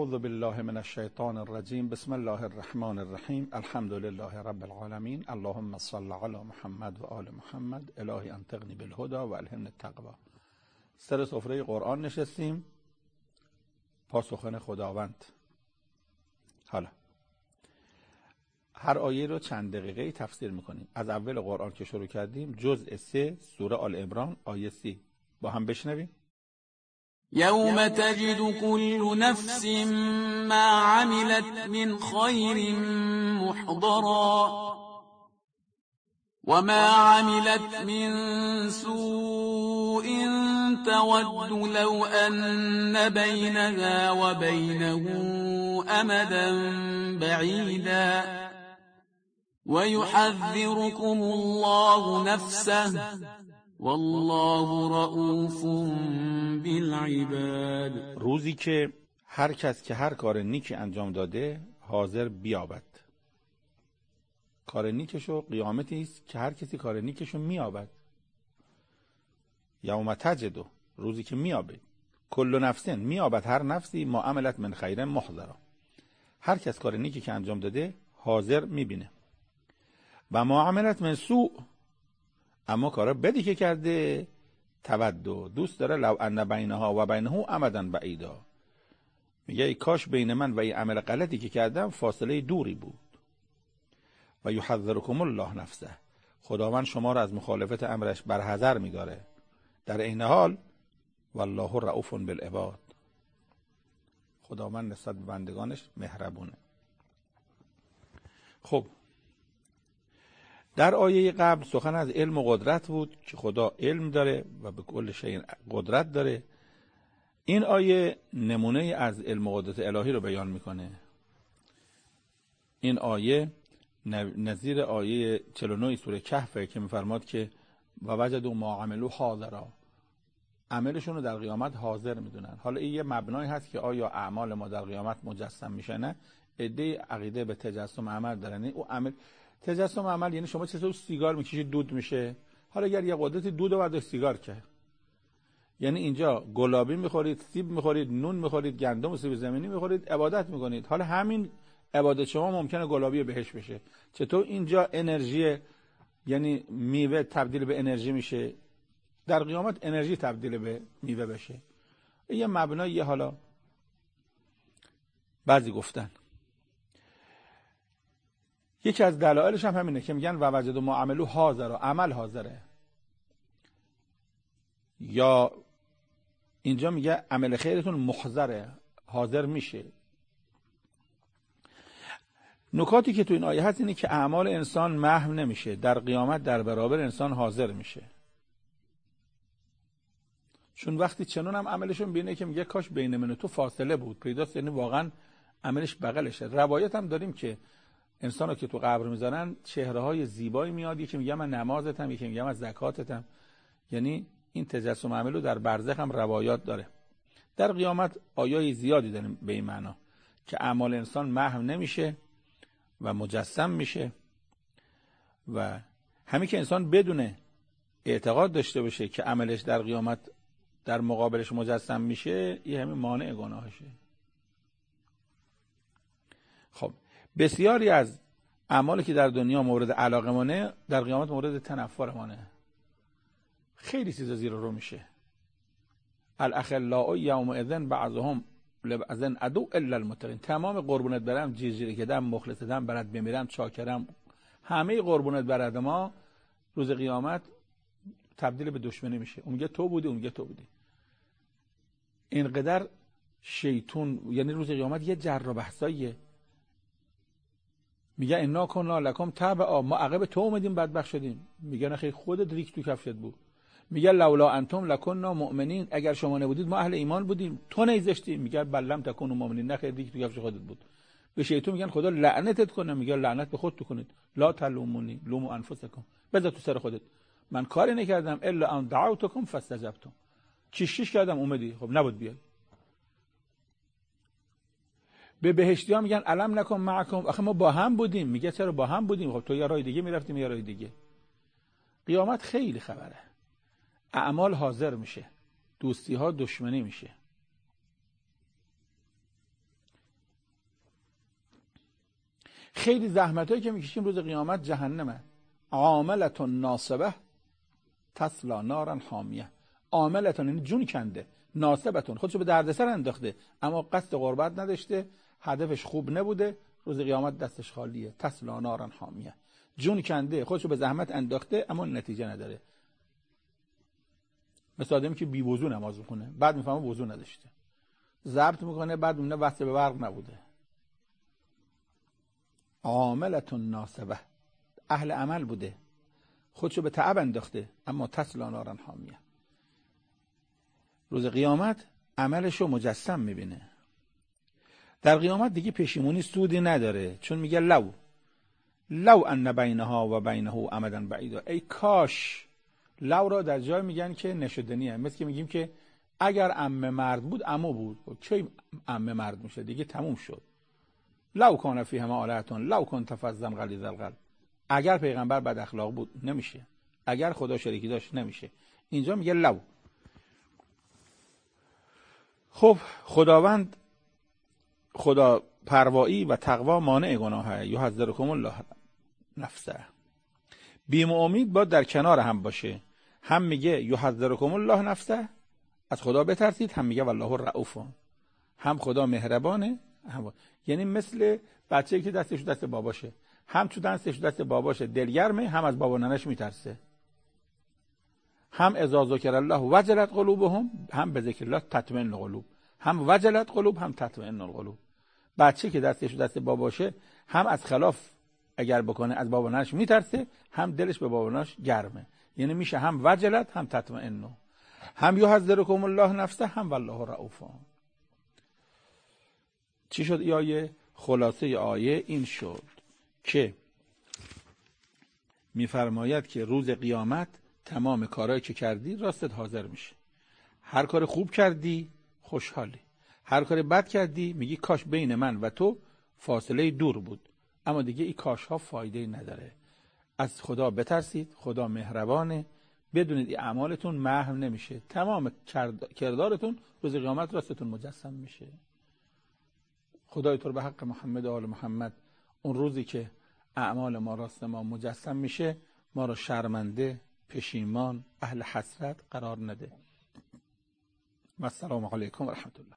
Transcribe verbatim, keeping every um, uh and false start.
اعوذ بالله من الشیطان الرجیم. بسم الله الرحمن الرحیم. الحمد لله رب العالمین. اللهم صل علی محمد و آل محمد. الهی انطقنی بالهدى و الهمنی التقوی. سر سفره قرآن نشستیم، پاسخن خداوند. حالا هر آیه رو چند دقیقه تفسیر میکنیم. از اول قرآن که شروع کردیم، جزء سه، سوره آل عمران، آیه سی. با هم بشنویم. یوم تجد كل نفس ما عملت من خیر محضرا وما عملت من سوء تود لو أن بينها وبينه أمدا بعيدا ويحذركم الله نفسه والله رؤوف بالعباد. روزی که هر کس که هر کار نیکی انجام داده حاضر بیابد. کار نیکشو قیامتی است که هر کسی کار نیکشو میابد. یوم تجد، روزی که میابد، کل نفس، میابد هر نفسی، ما عملت من خیر محضرا، هر کس کار نیکی که انجام داده حاضر میبینه. و ما عملت من سوء، اما کار بدی که کرده تودو، دوست داره، لو ان بینها و بینه امدا بعیدا، میگه ای کاش بین من و این عمل غلطی که کردم فاصله دوری بود. و یحذرکم الله نفسه، خداوند شما را از مخالفت امرش برحذر می‌داره. در این حال والله رؤوف بالعباد، خداوند نسبت به بندگانش مهربونه. خب در آیه قبل سخن از علم و قدرت بود که خدا علم داره و به کل شیء قدرت داره. این آیه نمونه از علم و قدرت الهی رو بیان میکنه. این آیه نظیر آیه چهل و نه سوره کهف که میفرماد که و وجدوا ما عملوا حاضرا، عملشون رو در قیامت حاضر میدونن. حالا این یه مبنایی هست که آیا اعمال ما در قیامت مجسم میشه؟ نه. عده عقیده به تجسم عمل دارن. او عمل تجسم عمل یعنی شما چطور سیگار میکشید دود میشه. حالا اگر یه قدرتی دود رو برداشت سیگار که، یعنی اینجا گلابی میخورید، سیب میخورید، نون میخورید، گندم و سیب زمینی میخورید، عبادت میکنید. حالا همین عبادت شما ممکنه گلابی بهش بشه. چطور اینجا انرژی، یعنی میوه تبدیل به انرژی میشه، در قیامت انرژی تبدیل به میوه بشه. یه مبنای. حالا بعضی گفتن یکی از دلایلش هم همینه که میگن و وجدوا ما عملوا حاضرا، عمل حاضره. یا اینجا میگه عمل خیرتون محضره، حاضر میشه. نکاتی که تو این آیه هست اینه که اعمال انسان محو نمیشه، در قیامت در برابر انسان حاضر میشه. چون وقتی چنون هم عملشون بینه که میگه کاش بین من و تو فاصله بود پیداست، یعنی واقعا عملش بغلشه. روایت هم داریم که انسانو که تو قبر میذارن چهره های زیبایی میاد، یکی میگه من نمازتم، یکی میگه من زکاتتم. یعنی این تجسم عملو در برزخ هم روایات داره. در قیامت آیای زیادی داریم به این معنا که اعمال انسان محو نمیشه و مجسم میشه. و همین که انسان بدونه، اعتقاد داشته باشه که عملش در قیامت در مقابلش مجسم میشه، یه همین مانع گناهشه. خب بسیاری از اعمالی که در دنیا مورد علاقه مانه، در قیامت مورد تنفر مانه. خیلی چیزا زیر رو میشه. الاخلاء یومئذ بعضهم لبعض عدو الا المتقین. تمام قربونت برم، جیجیری کدم، مخلصتم، برات بمیرم، چاکرم، همه قربونت برات ما روز قیامت تبدیل به دشمنی میشه. اون میگه تو بودی، اون میگه تو بودی. اینقدر شیطون، یعنی روز قیامت یه جر و بحثایه. میگه انا کنا لکم تبعا، ما عقب تو اومدیم بدبخت شدیم. میگه نه خیر، خودت ریک تو کفشت بود. میگه لولا انتم لکنا مؤمنین، اگر شما نبودید ما اهل ایمان بودیم، تو نیزشتی. میگه بل لم تکونوا مؤمنین، نه خیر، ریک تو کفش خودت بود. به شیطان میگن خدا لعنتت کنه، میگه لعنت به خودت کنید. لا تلومونی لوموا انفسکم، بذار تو سر خودت، من کاری نکردم الا ان دعوتکم فاستجبتم. چیشیش کردم اومدی، خب نبود بیای. به بهشتی ها میگن الم نکن معکم، آخه ما با هم بودیم. میگه چرا با هم بودیم؟ خب تو یه راه دیگه میرفتیم، یه راه دیگه. قیامت خیلی خبره. اعمال حاضر میشه، دوستی ها دشمنی میشه. خیلی زحمتایی که میکشیم روز قیامت جهنمه. عاملة ناصبه تصلا نارا حامیه. عاملتون یعنی جون کنده، ناصبتون خودشو به دردسر انداخته اما قصد قربت نداشته، هدفش خوب نبوده، روز قیامت دستش خالیه. تصلا نارا حامیه، جون کنده، خودشو به زحمت انداخته اما نتیجه نداره. مثل آدمی که بی وضو نماز میخونه، بعد میفهمه وضو نداشته، ضبط میکنه، بعد میبینه وصل به برق نبوده. عاملتون ناصبه، اهل عمل بوده، خودشو به تعب انداخته اما تصلا نارا حامیه. روز قیامت عملشو مجسم میبینه. در قیامت دیگه پشیمونی سودی نداره، چون میگه لو لو ان بینها و بینه امدا بعیدا. ای کاش. لو را در جای میگن که نشدنیه، مثل که میگیم که اگر عمه مرد بود عمو بود، کی عمه مرد میشه دیگه، تموم شد. لو کان فیهما آلهة لو کنت فظا غلیظ القلب. اگر پیغمبر بد اخلاق بود نمیشه، اگر خدا شریکی داشت نمیشه. اینجا میگه لو. خب خداوند خدا پروایی و تقوا مانع گناهه. یحذرکم الله نفسه. بیم و امید باید در کنار هم باشه. هم میگه یحذرکم الله نفسه، از خدا بترسید، هم میگه والله رؤوف، هم خدا مهربانه. هم یعنی مثل بچه‌ای که دستش دست باباشه، هم تو دستش دست باباشه دلگرمه، هم از بابا ننش میترسه. هم اذا ذکر الله وجلت قلوبهم، هم به ذکر الله تطمئن القلوب. هم وجلت قلوب هم تطمئن القلوب. بچه که دستش دست باباشه هم از خلاف اگر بکنه از بابا ننش میترسه، هم دلش به بابا ننش گرمه. یعنی میشه هم وجلت هم تطمئن. هم یحذرکم الله نفسه، هم والله رؤوف. چی شد ای آیه؟ خلاصه آیه این شد که میفرماید که روز قیامت تمام کارهایی که کردی راستت حاضر میشه. هر کار خوب کردی خوشحالی، هر کار بد کردی میگی کاش بین من و تو فاصله دور بود. اما دیگه این کاش ها فایده نداره. از خدا بترسید، خدا مهربانه، بدونید این اعمالتون محو نمیشه، تمام کردارتون روز قیامت راستتون مجسم میشه. خدای تو رو به حق محمد و آل محمد اون روزی که اعمال ما راست ما مجسم میشه ما رو شرمنده، پشیمان، اهل حسرت قرار نده. و السلام علیکم و رحمت الله.